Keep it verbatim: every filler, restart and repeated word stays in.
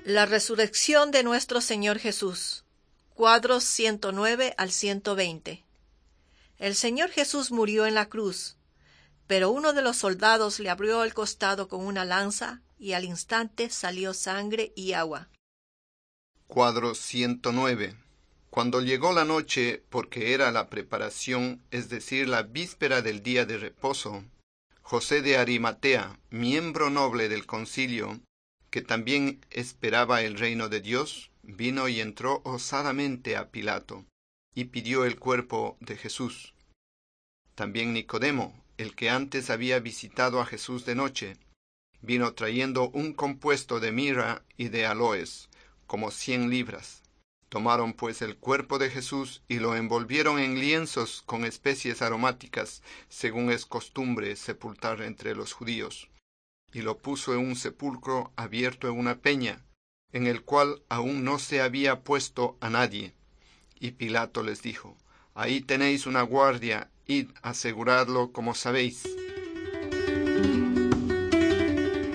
La resurrección de nuestro Señor Jesús. Cuadros ciento nueve al ciento veinte. El Señor Jesús murió en la cruz, pero uno de los soldados le abrió el costado con una lanza y al instante salió sangre y agua. Cuadro ciento nueve. Cuando llegó la noche, porque era la preparación, es decir, la víspera del día de reposo, José de Arimatea, miembro noble del concilio, que también esperaba el reino de Dios, vino y entró osadamente a Pilato, y pidió el cuerpo de Jesús. También Nicodemo, el que antes había visitado a Jesús de noche, vino trayendo un compuesto de mirra y de aloes, como cien libras. Tomaron pues el cuerpo de Jesús y lo envolvieron en lienzos con especies aromáticas, según es costumbre sepultar entre los judíos, y lo puso en un sepulcro abierto en una peña, en el cual aún no se había puesto a nadie. Y Pilato les dijo: Ahí tenéis una guardia, id, aseguradlo como sabéis.